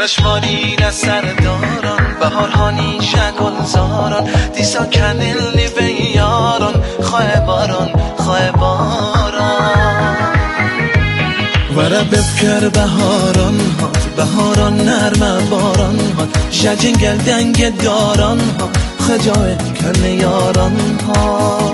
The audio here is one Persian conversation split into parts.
بارش مارین سرداران بهارهانی شگلزاران دیسا کنلی به یاران خواه باران وره بفکر بهاران ها بهاران نرمه باران ها جنگل دنگ داران ها خجای کل یاران ها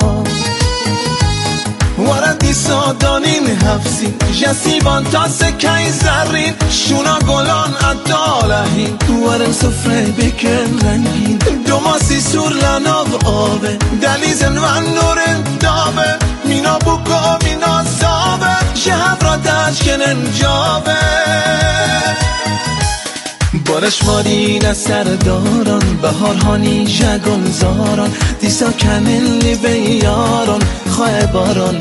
وره دیسا دانین حفظین جسیبان تا سکای زرین شونا گلان ادالهین وره سفره بکن رنگین دوماسی سور لناو آبه دلیزن و نور دابه مینا بوکو مینا زابه شهب را دشکنن جابه بارش مارین سرداران بهارهانی جگلزاران دیسا کنلی به یاران خواه باران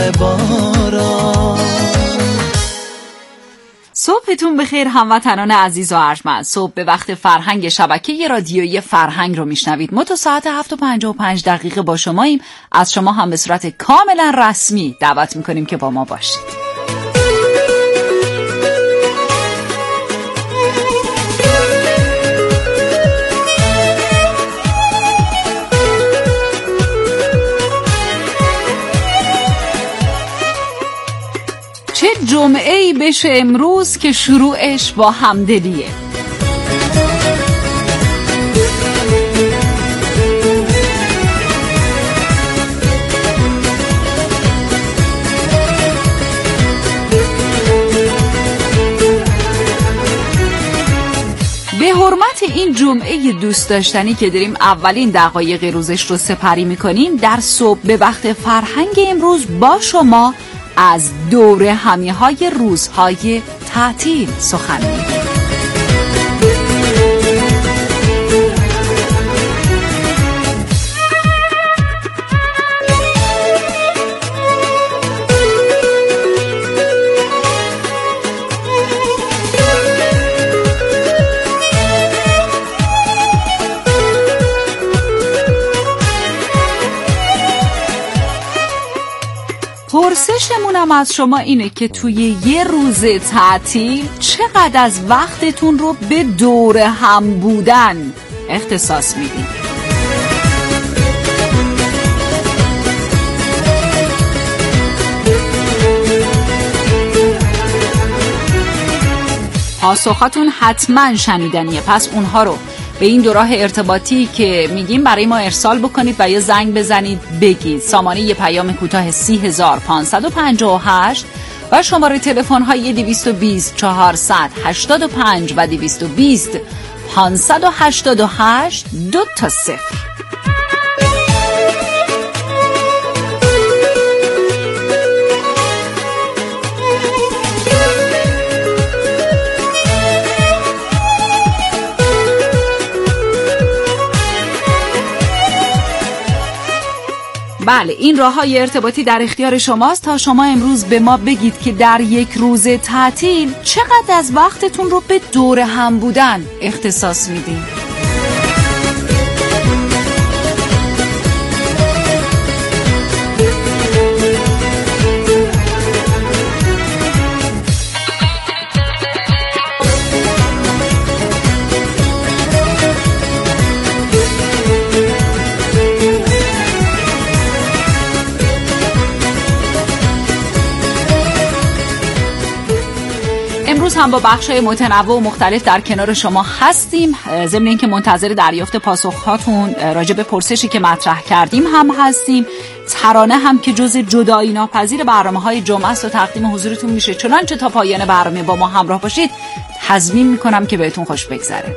صبحتون بخیر هموطنان عزیز و ارجمند. صبح به وقت فرهنگ شبکه رادیویی فرهنگ رو میشنوید. ما تا ساعت 7:55 با شماییم. از شما هم به صورت کاملا رسمی دعوت میکنیم که با ما باشید. چه جمعه‌ای بشه امروز که شروعش با همدلیه. به حرمت این جمعه دوست داشتنی که داریم اولین دقایق روزش رو سپری میکنیم، در صبح به وقت فرهنگ امروز با شما از دوره همیهای روزهای تعطیل سخن میگیم. پرسشمونم از شما اینه که توی یه روز تعطیل چقدر از وقتتون رو به دور هم بودن اختصاص میدین؟ پاسخاتون حتما شنیدنیه، پس اونها رو به این دو راه ارتباطی که میگیم برای ما ارسال بکنید و یا زنگ بزنید بگید. سامانه یه پیام کوتاه 30558 و شماره تلفن های 220 485 و 220 588 2 تا 0. بله، این راه‌های ارتباطی در اختیار شماست تا شما امروز به ما بگید که در یک روز تعطیل چقدر از وقتتون رو به دور هم بودن اختصاص میدین؟ هم با بخشای متنوع و مختلف در کنار شما هستیم. ضمن اینکه منتظر دریافت پاسخ‌هاتون راجع به پرسشی که مطرح کردیم هم هستیم. ترانه هم که جزء جدایی ناپذیر برنامه‌های جمعه است و تقدیم حضورتون میشه. چنانچه تا پایان برنامه با ما همراه باشید. تضمین میکنم که بهتون خوش بگذره.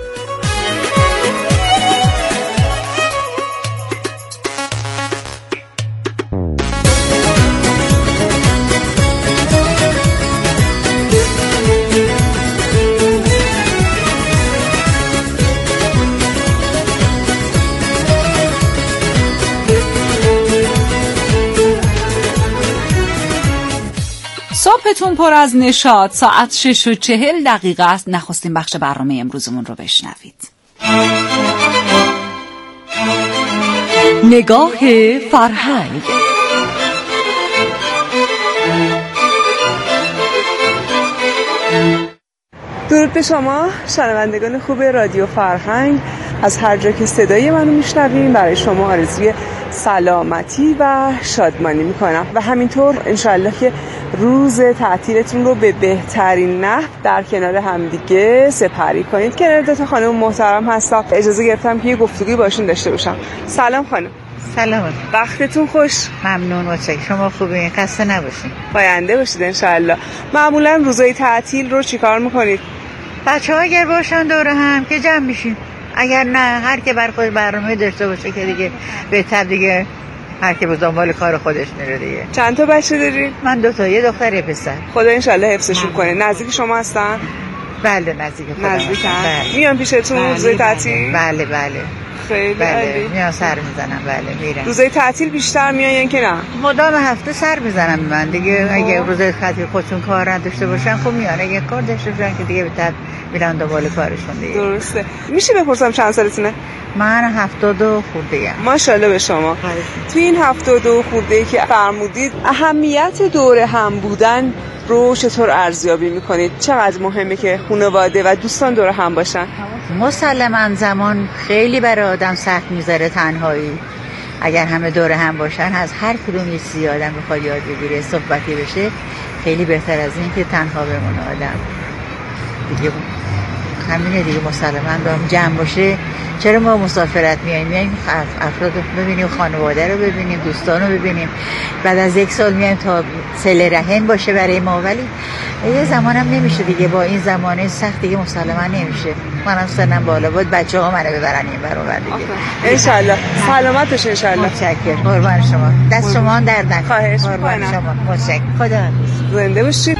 صبحتون پر از نشاط. ساعت 6:40 است. نخستین بخش برنامه امروزمون رو بشنوید. نگاه فرهنگ. درود به شما شنوندگان خوب رادیو فرهنگ. از هر جا که صدای منو میشنوین برای شما آرزوی سلامتی و شادمانی میکنم و همینطور انشالله که روز تعطیلتون رو به بهترین نحو در کنار همدیگه سپری کنید. کنار دو تا خانم محترم هستم، اجازه گرفتم که یه گفتگوی باشون داشته باشم. سلام خانم. سلام. وقتتون خوش. ممنون. متشکرم. شما خوبین؟ خسته نباشین. پاینده باشید انشالله. معمولا روزای تعطیل رو چیکار میکنید؟ بچه‌ها اگر باشن دور هم که جمع میشیم، اگر نه هر که بر خود برنامه داشته باشه که دیگه بهتر، دیگه هر که به دنبال کار خودش میره دیگه. چند تا بچه دارین؟ من 2 تا، یه دختر یه پسر. خدا انشالله حفظشون کنه. نزدیک شما هستن؟ بله نزدیک خودم. نزدیکن. بله. میان پیشتون روزای تعطیل؟ بله خیلی عالی. میان سر میزنم. بله میرم. روزای تعطیل بیشتر میان یا که نه؟ مدام هفته سر میزنم من دیگه. اگه روزای تعطیل خودشون کار نداشته باشن خب میان، اگه کار داشته باشن که دیگه بهتر میرن دنبال کارشون دیگه. درسته. میشه بپرسم چند سالتونه؟ من 72 خورده‌ام. ماشاءالله به شما. تو این 72 خورده‌ای که فرمودید اهمیت دور هم بودن رو چطور ارزیابی میکنید؟ چقدر مهمه که خانواده و دوستان دور هم باشن؟ مسلماً زمان خیلی برای آدم سخت میذاره تنهایی. اگر همه دور هم باشن، از هر کدوم یه چیزی آدم بخواد یاد بگیره، صحبتی بشه، خیلی بهتر از این که تنها بمونه آدم دیگه. همینه دیگه، مسلماً دارم جمع باشه. چرا ما مسافرت میایم افراد رو ببینیم، خانواده رو ببینیم، دوستان رو ببینیم. بعد از 1 سال میایم تا صله رحم باشه برای ما، ولی یه زمانم نمیشه دیگه. با این زمانه سخت دیگه مسلماً نمیشه. منم سنم بالا بود، بچه‌ها منو ببرن این ور اون دیگه. ان شاء الله سلامت باشه. ان شاء الله. متشکرم. قربان شما. دست شما درد نکنه. خواهش قربان می‌کنم. شما. متشکرم. خدا حافظ. زنده باشید.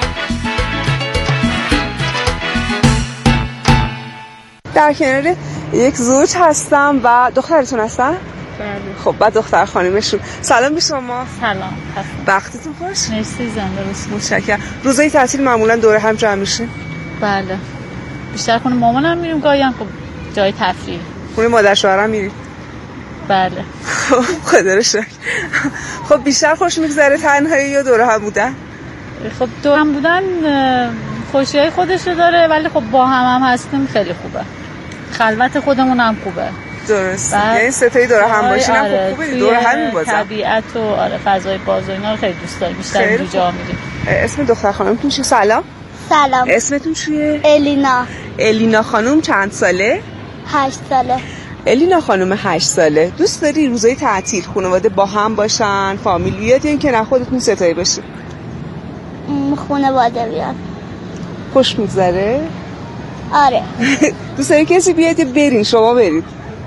در کنار یک زوج هستم و دخترتون هستن؟ بله. خب بعد دختر خانمشون. سلام به شما. سلام. وقتتون خوش. مرسی. زنده باشید. متشکرم. روزای تعطیل معمولا دور هم جمع میشین؟ بله. بیشتر خونه مامانم میریم، گاهی هم خب جای تفریح. خونه مادر شوهرم میرید؟ بله. خدا رو شکر. خب بیشتر خوش میگذره تنهایی یا دور هم بودن؟ خب دور هم بودن خوشیای خودشو داره، ولی خب با هم هستیم خیلی خوبه. خلوت خودمون هم خوبه. درسته. یعنی ستایی دور هم باشین هم آره. خوبه. دور هم میبازن. طبیعت و فضای باز و اینا رو خیلی دوست داریم. بیشتر اینجا جا میریم. اسم دختر خانمتون چیه؟ سلام. اسمتون چیه؟ الینا خانم. چند ساله؟ 8 ساله. الینا خانم 8 ساله. دوست داری روزای تعطیل خانواده با هم باشن، فامیلیات، یا اینکه نه خودتون ستایی باشین؟ خانواده بیان. خوش میگذره؟ آره. دوست داری کسی بیاد یا برین شما برید؟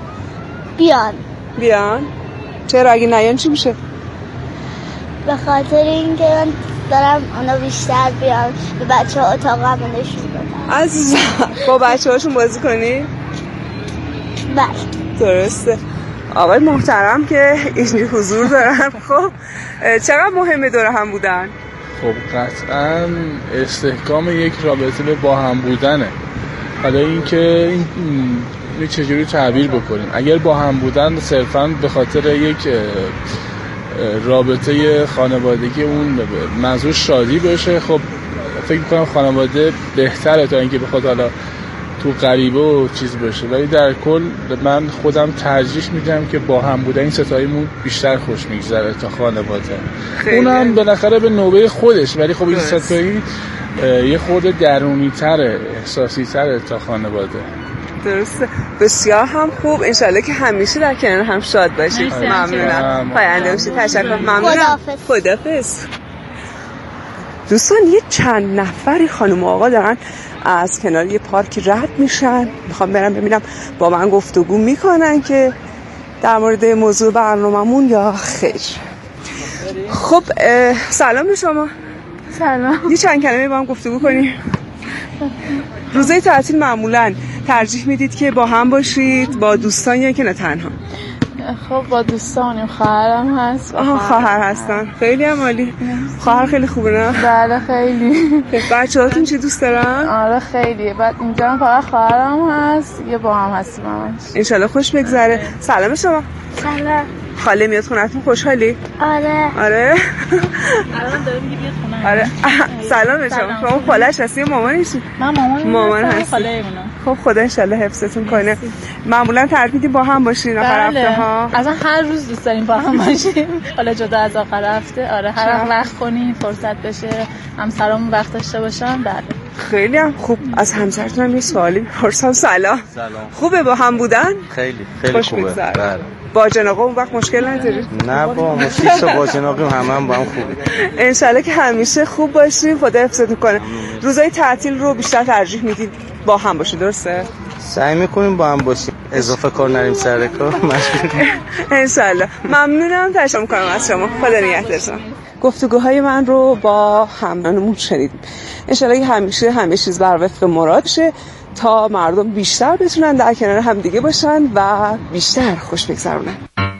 بیان؟ چرا اگه نیان چی میشه؟ به خاطر اینکه من دارم اونا بیشتر بیان، به بچه ها اتاقم نشون بدم. عزیزم با بچه هاشون بازی کنی؟ بله. درسته. آقای محترم که اینجا حضور دارن، خب چقدر مهمه دور هم بودن؟ خب قطعا استحکام یک رابطه به با هم بودنه. حالا اینکه این چجوری تعبیر بکنیم، اگر با هم بودن صرفاً به خاطر یک رابطه خانوادگی اون منظور شادی باشه، خب فکر می‌کنم خانواده بهتره تا اینکه بخواد حالا تو غریبه و چیز باشه. ولی در کل من خودم ترجیح میدم که با هم بودن این ستاییمون بیشتر خوش میگذره تا خانواده. اونم بالاخره به نوبه خودش، ولی خب این ستایی یه خورده درونی تره، احساسی تره تا خانواده. درسته. بسیار هم خوب. انشالله که همیشه در کنار هم شاد باشید. ممنونم. پاینده باشید. تشکر. ممنونم. خداحافظ. دوستان یه چند نفری خانم و آقا دارن از کنار یه پارک رد میشن. میخوام برم ببینم با من گفتگو میکنن که در مورد موضوع برنامه‌مون یا خیر. خب سلام به شما. سلام. یه چند کلمه با هم گفتگو کنیم. روزای تعطیل معمولاً ترجیح میدید که با هم باشید، با دوستان، یا که نه تنها؟ خب با دوستانیم. خواهرم هست. خواهر هستن. خیلی هم عالی. خواهر خیلی خوبه نه؟ بله خیلی. بچه‌هاتون چی دوست دارن؟ آره خیلی. بعد اینجا هم فقط خواهرم هست، یه با هم هستیم همش. انشالله خوش بگذره. سلام شما. سلام. خاله میاد خونتون؟ خوشحالی؟ آره الان داره میگه بیاد خونه. آره سلام شما. شما خاله‌اش هستی مامانیشی؟ من مامان هستم. خاله اینا. خب خدا ان شاء الله حفظتون کنه. معمولا ترک میدیم با هم باشین آخر هفته ها؟ اصلا هر روز دوست داریم با هم باشیم. حالا جدا از آخر هفته آره هر وقت کنیم فرصت بشه همسرامون وقت داشته باشن. بله خیلی هم خوب. از همسرتون هم یه سوالی بپرسم. سلام. خوبه با هم بودن؟ خیلی خوبه. بله. با جناقه اون وقت مشکل نداری؟ نه با مشکل با جناقه هم با هم خوبه. انشالله که همیشه خوب باشین. خدا حفظتون کنه. روزای تعطیل رو بیشتر ترجیح میدید با هم باشید درسته؟ سعی میکنیم با هم باشیم اضافه کار نریم سر کار. انشالله. ممنونم. تشکر میکنم از شما. خدا نگهدارتون. گفتگوهای من رو با همراهانمون شنیدیم. انشالله که همیشه همه چیز بر وفق مراد شه تا مردم بیشتر بتونن در کنار هم دیگه باشن و بیشتر خوش بگذرونن.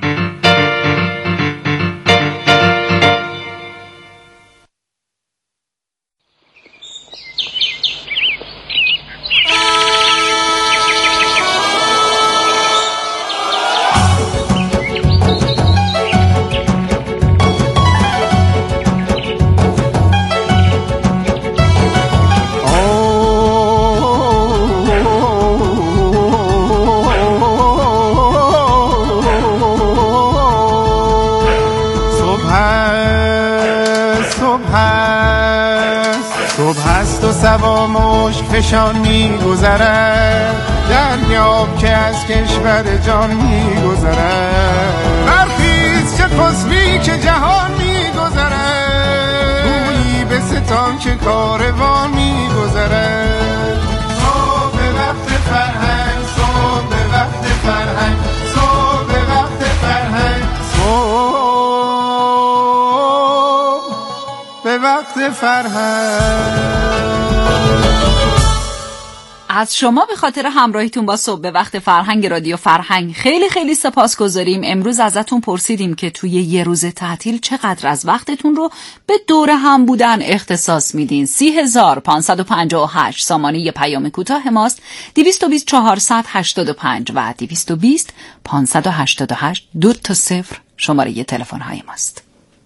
سوا مشک فشان می گذرد دریاب که از کشور جان می گذرد برخیز چه خسبی که جهان می گذرد گویی به ستان که کاروان می گذرد صبح وقت فرهنگ صبح وقت فرهنگ صبح وقت فرهنگ صبح به وقت فرهنگ. از شما به خاطر همراهیتون با صبح به وقت فرهنگ رادیو فرهنگ خیلی خیلی سپاسگزاریم. امروز ازتون پرسیدیم که توی یه روز تعطیل چقدر از وقتتون رو به دور هم بودن اختصاص میدین. 30558 سامانه پیام کوتاه ماست. 220 485 و 220 588 2 شماره تلفن های ماست.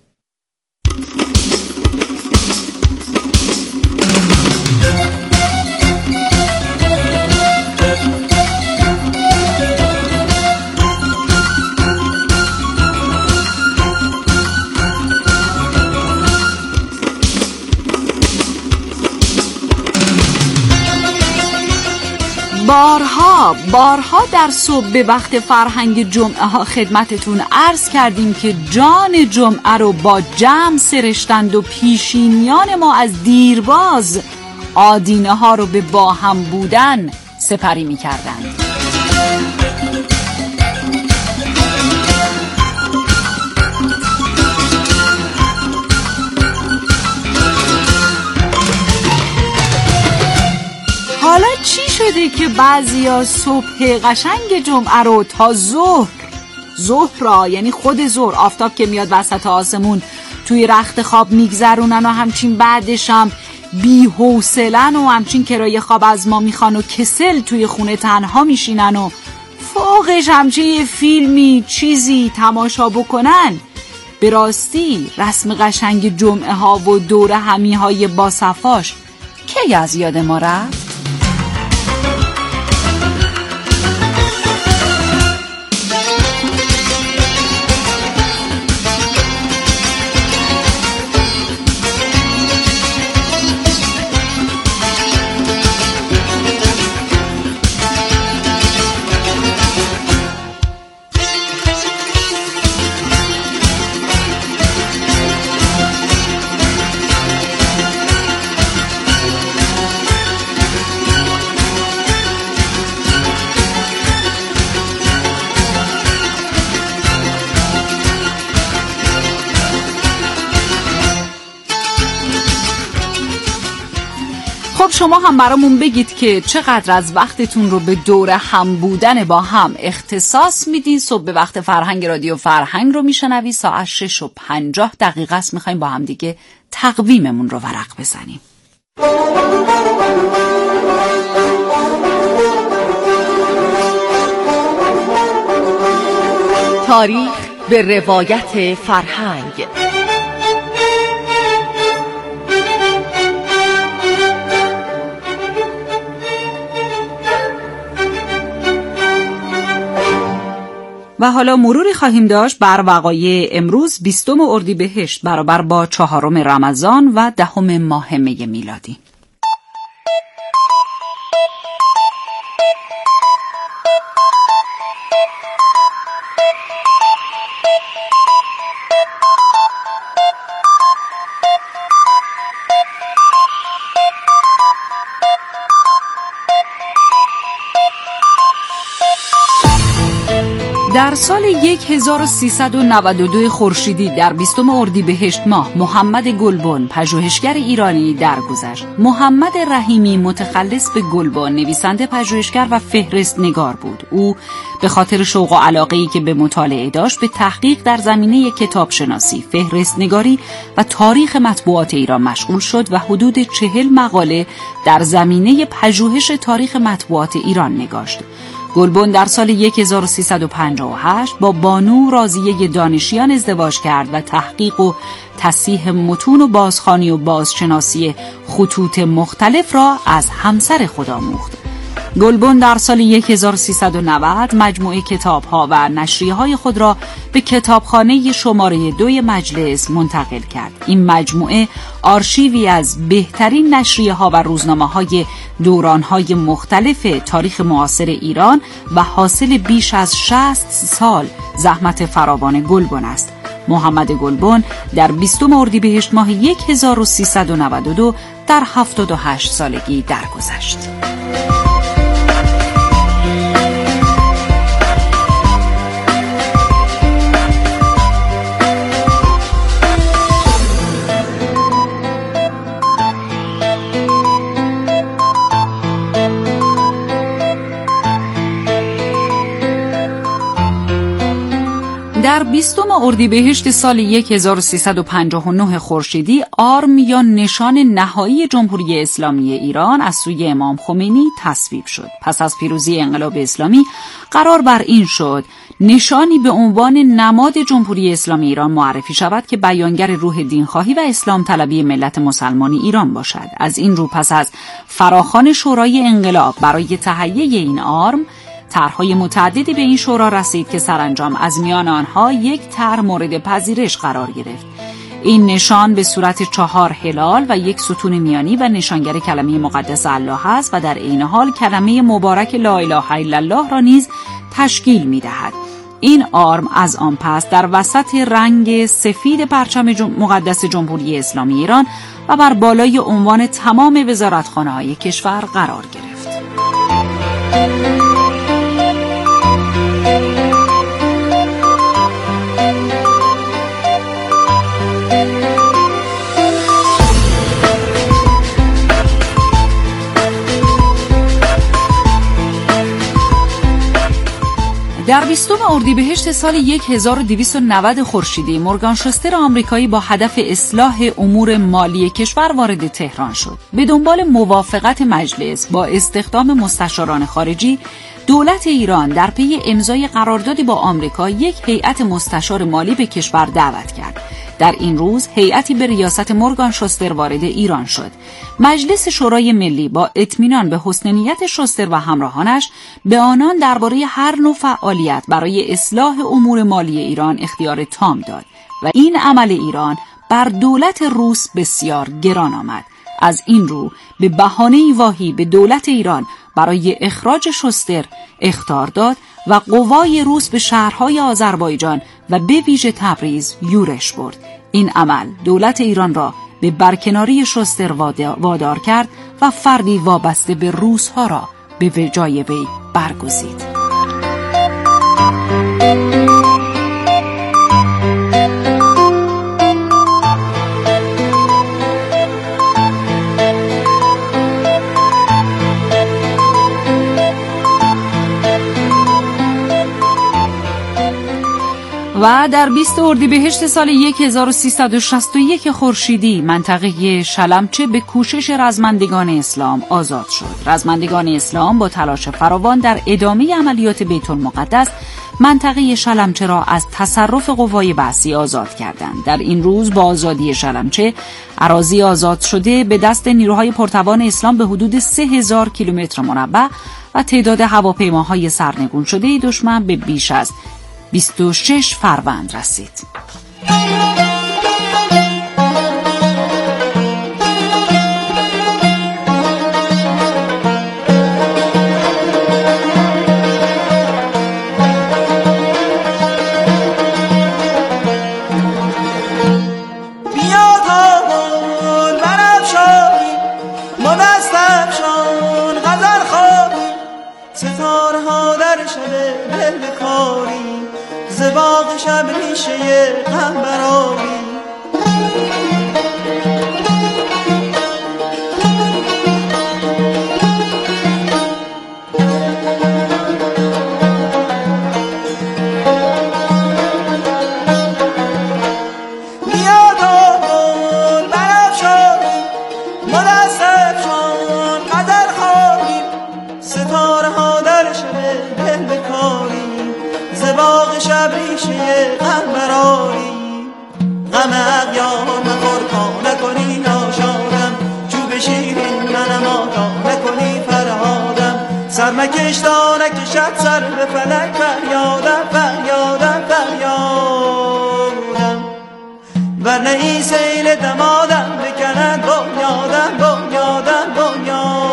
بارها در صبح به وقت فرهنگ جمعه ها خدمتتون عرض کردیم که جان جمعه رو با جمع سرشتند و پیشینیان ما از دیرباز آدینه ها رو به با هم بودن سپری می کردند. حالا چی شده که بعضیا صبح قشنگ جمعه رو تا ظهر را یعنی خود ظهر آفتاب که میاد وسط آسمون توی رخت خواب میگذرونن و همچین بعدش هم بی‌حوصله‌ن و همچین کرایه خواب از ما میخوان و کسل توی خونه تنها میشینن و فوقش همچین یه فیلمی چیزی تماشا بکنن. به راستی رسم قشنگ جمعه ها و دور همی های با صفاش کی از یاد ما رفت؟ خب شما هم برامون بگید که چقدر از وقتتون رو به دور هم بودن با هم اختصاص میدین. صبح به وقت فرهنگ رادیو فرهنگ رو میشنوی. ساعت 6:50 است. میخوایم با هم دیگه تقویممون رو ورق بزنیم. تاریخ به روایت فرهنگ. و حالا مروری خواهیم داشت بر وقایع امروز 20 اردیبهشت برابر با 4 رمضان و 10 ماه می میلادی. در سال 1392 خورشیدی در 20 اردیبهشت ماه محمد گلبن پژوهشگر ایرانی درگذشت. محمد رحیمی متخلص به گلبن نویسنده، پژوهشگر و فهرست نگار بود. او به خاطر شوق و علاقه‌ای که به مطالعه داشت به تحقیق در زمینه کتابشناسی، فهرست نگاری و تاریخ مطبوعات ایران مشغول شد و حدود 40 مقاله در زمینه پژوهش تاریخ مطبوعات ایران نگاشت. گلبن در سال 1358 با بانو راضیه دانشیان ازدواج کرد و تحقیق و تصحیح متون و بازخوانی و بازشناسی خطوط مختلف را از همسر خود آموخت. گلبن در سال 1390 مجموعه کتاب‌ها و نشریه‌های خود را به کتابخانه شماره 2 مجلس منتقل کرد. این مجموعه آرشیوی از بهترین نشریه‌ها و روزنامه‌های دوران‌های مختلف تاریخ معاصر ایران و حاصل بیش از 60 سال زحمت فراوان گلبن است. محمد گلبن در 20 اردیبهشت ماه 1392 در 78 سالگی درگذشت. در 20 اردیبهشت سال 1359 خورشیدی آرم یا نشان نهایی جمهوری اسلامی ایران از سوی امام خمینی تصویب شد. پس از پیروزی انقلاب اسلامی قرار بر این شد نشانی به عنوان نماد جمهوری اسلامی ایران معرفی شود که بیانگر روح دینخواهی و اسلام طلبی ملت مسلمانی ایران باشد. از این رو پس از فراخوان شورای انقلاب برای تهیه این آرم طرح‌های متعددی به این شورا رسید که سرانجام از میان آنها یک طرح مورد پذیرش قرار گرفت. این نشان به صورت 4 هلال و یک ستون میانی و نشانگر کلمه مقدس الله است و در عین حال کلمه مبارک لا اله الا الله را نیز تشکیل می‌دهد. این آرم از آن پس در وسط رنگ سفید پرچم مقدس جمهوری اسلامی ایران و بر بالای عنوان تمام وزارتخانه‌های کشور قرار گرفت. در 20 اردیبهشت سال 1290 خورشیدی مورگان شوستر آمریکایی با هدف اصلاح امور مالی کشور وارد تهران شد. به دنبال موافقت مجلس با استخدام مستشاران خارجی، دولت ایران در پی امضای قراردادی با آمریکا یک هیئت مستشار مالی به کشور دعوت کرد. در این روز هیئتی به ریاست مورگان شوستر وارد ایران شد. مجلس شورای ملی با اطمینان به حسن نیت شوستر و همراهانش به آنان درباره هر نوع فعالیت برای اصلاح امور مالی ایران اختیار تام داد و این عمل ایران بر دولت روس بسیار گران آمد. از این رو به بهانه‌ای واهی به دولت ایران برای اخراج شوستر اخطار داد و قوای روس به شهرهای آذربایجان و به ویژه تبریز یورش برد. این عمل دولت ایران را به برکناری شوستر وادار کرد و فردی وابسته به روس‌ها را به جای وی برگزید. و در 20 اردیبهشت سال 1361 خورشیدی منطقه شلمچه به کوشش رزمندگان اسلام آزاد شد. رزمندگان اسلام با تلاش فراوان در ادامه عملیات بیت المقدس منطقه شلمچه را از تصرف قوای بعثی آزاد کردند. در این روز با آزادی شلمچه، اراضی آزاد شده به دست نیروهای پرتوان اسلام به حدود 3000 کیلومتر مربع و تعداد هواپیماهای سرنگون شده دشمن به بیش از 26 فروند رسید. زباغ شب ریشه غم براری بیاد آقل برافشاری ما دست افشان قدر خواهیم ستاره ها در شب دل بکاری زباغ شب ریشه غم براری غم اغیار مخور کار نکنی ناشادم چوب شیرین منم آتا نکنی فرهادم سر مکش تا نکشد سر به فلک فریادم فریادم فریادم ورنه این سیل دمادم بکند بنیادم بنیادم بنیادم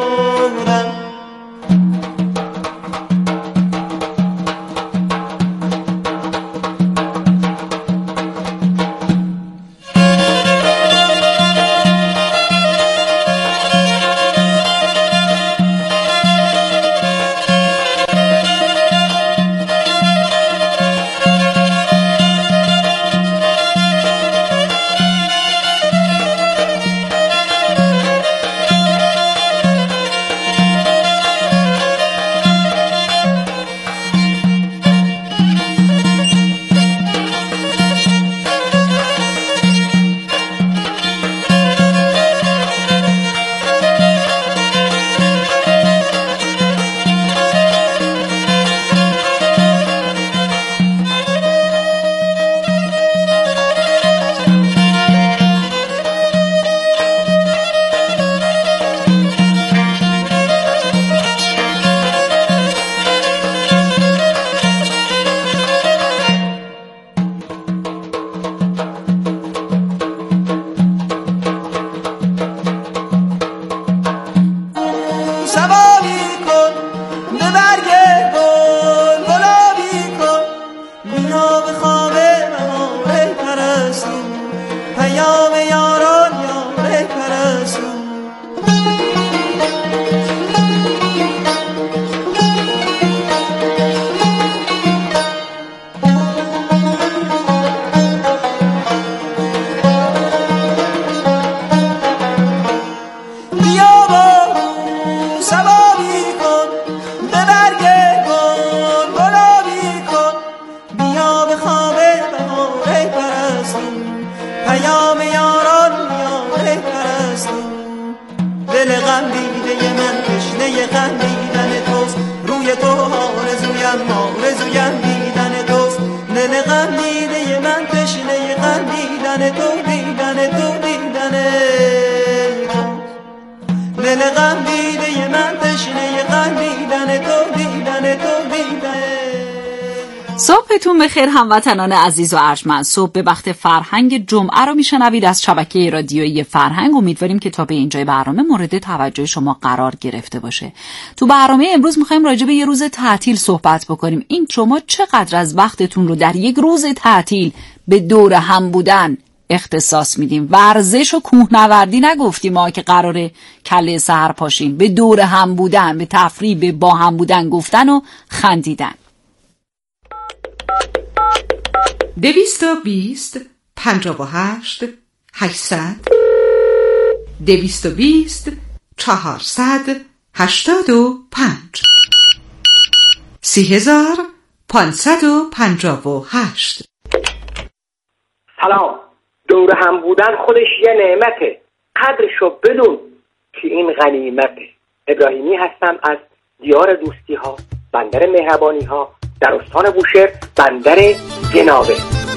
صبحتون بخیر هموطنان عزیز و ارجمند. صبح به وقت فرهنگ جمعه رو میشنوید از شبکه رادیویی فرهنگ. امیدواریم که تا به اینجای برنامه مورد توجه شما قرار گرفته باشه. تو برنامه امروز میخوایم راجع به یه روز تعطیل صحبت بکنیم. این شما چقدر از وقتتون رو در یک روز تعطیل به دور هم بودن اختصاص میدیم؟ ورزش و کوهنوردی نگفتیم ما که قراره کله سحر پاشیم، به دور هم بودن، به تفریح، به با هم بودن گفتن و خندیدن. 220 58 800 220 485 3558. سلام. دور هم بودن خودش یه نعمته، قدرشو بدون که این غنیمته. ابراهیمی هستم از دیار دوستی ها، بندر مهربانی ها، در استان بوشهر، بندر جنابه.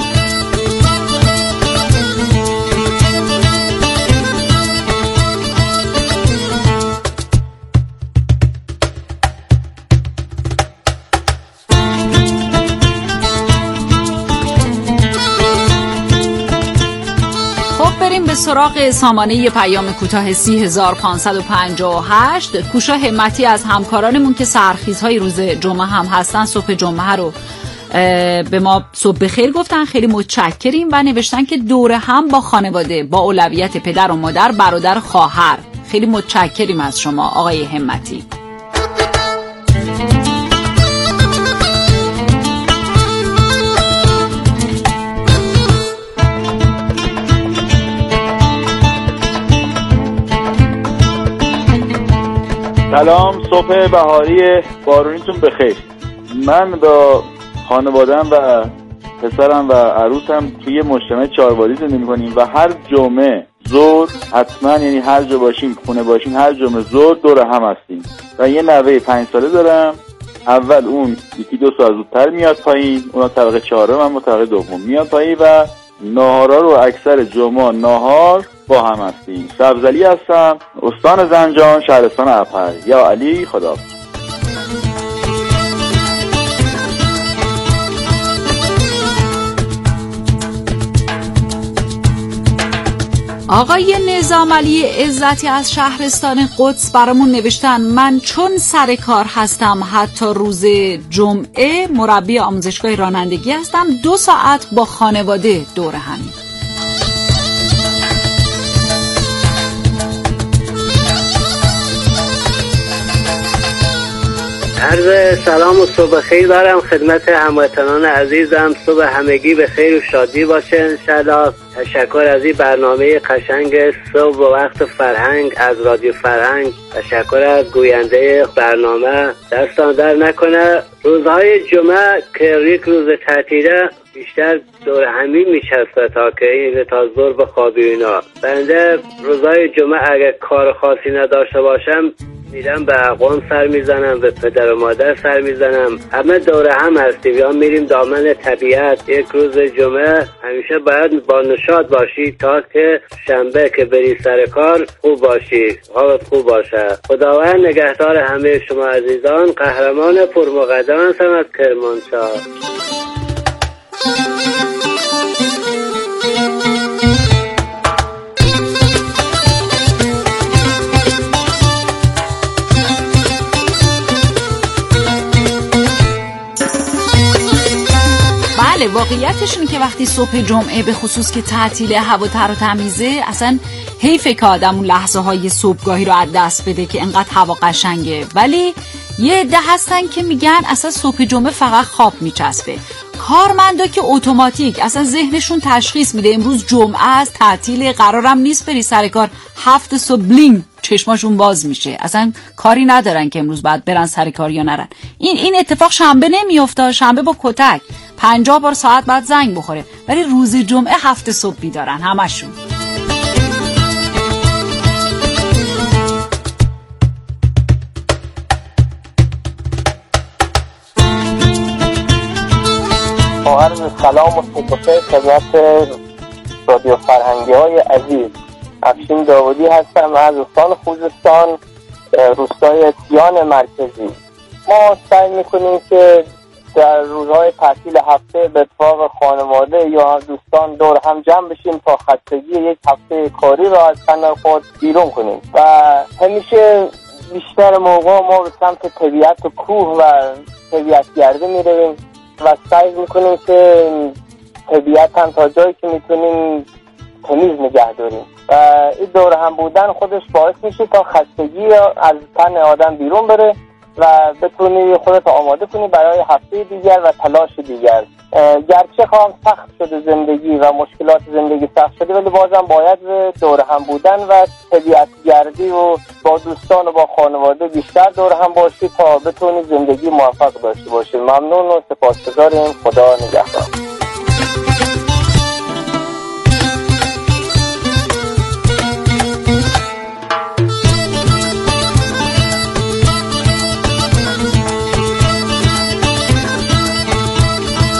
به سراغ سامانه پیام کوتاه 30558. کوشا همتی از همکارانمون که سحرخیزهای روز جمعه هم هستن صبح جمعه رو به ما صبح بخیر گفتن، خیلی متشکریم و نوشتن که دوره هم با خانواده با اولویت پدر و مادر، برادر، خواهر. خیلی متشکریم از شما آقای همتی. سلام، صبح بهاری بارونیتون بخیر. من با خانواده‌ام و پسرم و عروسم توی مجتمع چهاروادی زندگی می‌کنیم و هر جمعه ظهر حتما، یعنی هر جا باشیم، خونه باشیم، هر جمعه ظهر دور هم هستیم. و یه نوه 5 ساله دارم. اول اون یکی 2 سال زودتر میاد پایین، اون طبقه 4، من طبقه 2 میاد پایین و ناهارا رو اکثر جمعه ناهار با هم هستیم. سبزعلی هستم، استان زنجان، شهرستان ابهر. یا علی، خدا. آقای نظام علی عزتی از شهرستان قدس برامون نوشتن من چون سر کار هستم حتی روز جمعه مربی آموزشگاه رانندگی هستم، 2 ساعت با خانواده دور همیم. عرض سلام و صبح خیر دارم خدمت هموطنان عزیزم. صبح همگی به خیر و شادی باشه انشالله. تشکر از این برنامه قشنگ صبح و وقت فرهنگ از رادیو فرهنگ. تشکر از گوینده برنامه، دستان در نکنه. روزهای جمعه که یک روز تعطیله بیشتر دور همین میچسبه تا که این تا ظهر بخوابی اینا. بنده روزهای جمعه اگه کار خاصی نداشته باشم میرم به قوم سر میزنم، به پدر و مادر سر میزنم. همه دوره هم هستیم یا میریم دامن طبیعت. یک روز جمعه همیشه باید با نشاط باشی تا که شنبه که بری سر کار خوب باشی، حالت خوب باشه. خداوند نگهدار همه شما عزیزان. قهرمان پرمقدم هستم از کرمانشاه. واقعیتش اینه که وقتی صبح جمعه به خصوص که تعطیل هوا تر و تمیزه، اصلا حیفه که آدم اون لحظه های صبحگاهی رو از دست بده که انقدر هوا قشنگه. ولی یه عده هستن که میگن اصلا صبح جمعه فقط خواب میچسبه. کارمندا که اتوماتیک اصلا ذهنشون تشخیص میده امروز جمعه است، تعطیل، قرارم نیست بری سر کار، 7 صبح بلینگ چشماشون باز میشه، اصلا کاری ندارن که امروز باید برن سر کار یا نرن. این اتفاق شنبه نمیافته. شنبه با کتک 50 بار ساعت بعد زنگ بخوره، ولی روز جمعه 7 صبح بیدارن همشون. عرض سلام و صبح خدمت رادیو فرهنگی های عزیز. افشین داودی هستم از استان خوزستان، روستای تیان مرکزی. ما سعی میکنیم که در روزهای تعطیل هفته به اتفاق خانواده یا دوستان دور هم جمع بشیم تا خستگی یک هفته کاری را از تن خود بیرون کنیم و همیشه بیشتر موقع ما به سمت طبیعت و کوه و طبیعت گردی میرویم و سعی میکنیم که طبیعت هم تا جایی که میتونیم تمیز نگه داریم و این دور هم بودن خودش باعث میشه تا خستگی از تن آدم بیرون بره و بتونی خودت آماده کنی برای هفته دیگر و تلاش دیگر. گرچه خواهم سخت شده زندگی و مشکلات زندگی سخت شده، ولی بازم باید دور هم بودن و طبیعت گردی و با دوستان و با خانواده بیشتر دور هم باشی تا بتونی زندگی موفق داشته باشی. ممنون و سپاسگزاریم. خدا نگهدار.